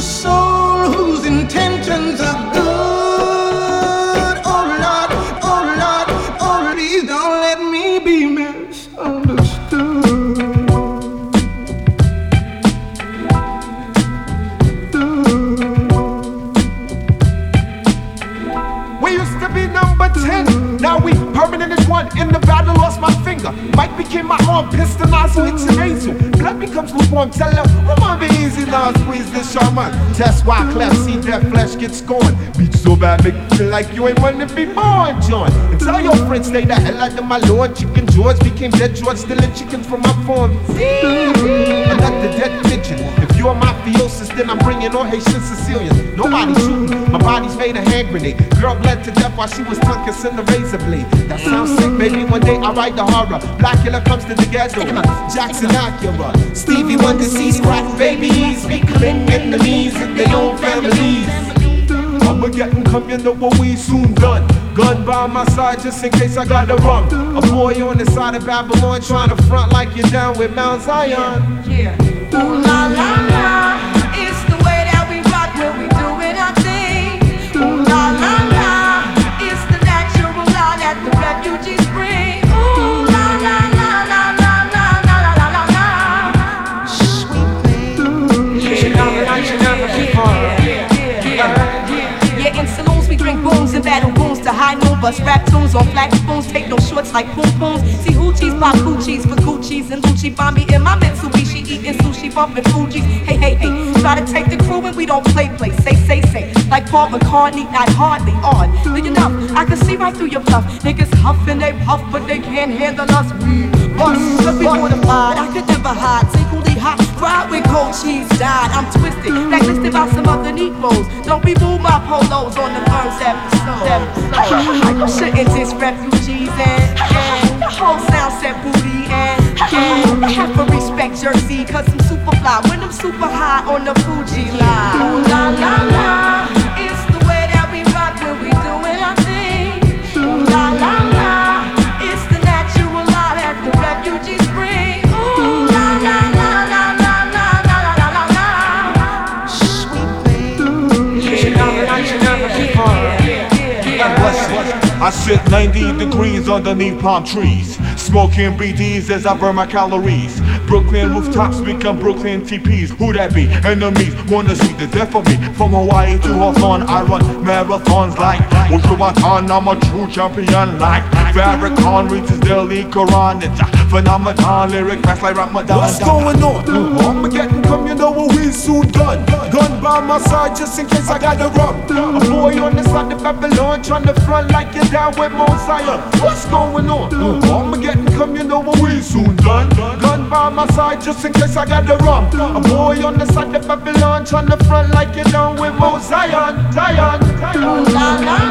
a soul whose intentions are good. Oh Lord, oh Lord, oh please don't let me be misunderstood. We used to be number 10, now we permanent as one. In the battle, lost my finger. Mike became my arm, pistol nozzle, hits your nasal. Blood becomes lukewarm, tell her, remember easy now, squeeze this shaman. Test why cleft, see that flesh get scorned. Beat so bad, make you feel like you ain't wanna be born, John. And tell your friends, stay the hell out of my lord. Chicken George became dead George, stealing chickens from my farm. Another dead pigeon. If you're mafiosis, then I'm bringing on Haitian Sicilians. Nobody shooting, my body's made a hand grenade. Girl bled to death while she was tongue kissing the razor blade. That sounds sick, baby. One day I write the horror. Blackula comes to the ghetto. Jackson Acura. Stevie Wonder sees crack babies becoming enemies in their own families. I'ma get and come, you know what we soon done. Gun by my side just in case I gotta run. A boy on the side of Babylon trying to front like you're down with Mount Zion. Yeah. Ooh la la la, it's the way that we rock when we doing our thing. Ooh la la la, it's the natural law that the refugees bring. Ooh la la la la la la la la la la. Sweet thing. Yeah, in saloons we drink booms and battle wounds to high noon. Bust rap tunes on flat spoons, take no shorts like poom pooms. See hoochies pop coochies for Gucci's and Lucci Bombi in my Mitsubishi eating sushi, bumping Fuji's. Hey, hey, hey, try to take the crew and we don't play. Say, like Paul McCartney, not hardly on. Big enough, I can see right through your bluff. Niggas huff and they puff, but they can't handle us. We bust, cause we mortified. I could never hide, singularly hot. Fried with cold cheese died. I'm twisted, blacklisted by some other Negroes. Don't remove my polos on the first episode. You shouldn't diss refugees and the whole sound set booty and I have to respect Jersey cause I'm super fly when I'm super high on the Fuji line. Ooh la la la, it's the way that we rock when we doing our thing. Ooh la la la, it's the natural law that the refugees bring. Ooh la la la la la la la la la la. Sweet thing. I sit 90 degrees underneath palm trees, smoking BDs as I burn my calories. Brooklyn rooftops become Brooklyn TPs. Who that be? Enemies wanna see the death of me. From Hawaii to Hawthorne, I run marathons like Wujuwatan. I'm a true champion like Farrakhan reads his daily Quran. It's a phenomenon, lyric fast like Ramadan. What's going on? I'ma get and come, you know what we soon done. Gun by my side just in case I gotta run. A boy on the side of Babylon trying to front like you're down with Mount Zion. What's going on? I'ma get and come, you know what we soon done. Gun by my side just in case I gotta run. A boy on the side of Babylon trying to front like you're down with Mount Zion. Ooh la la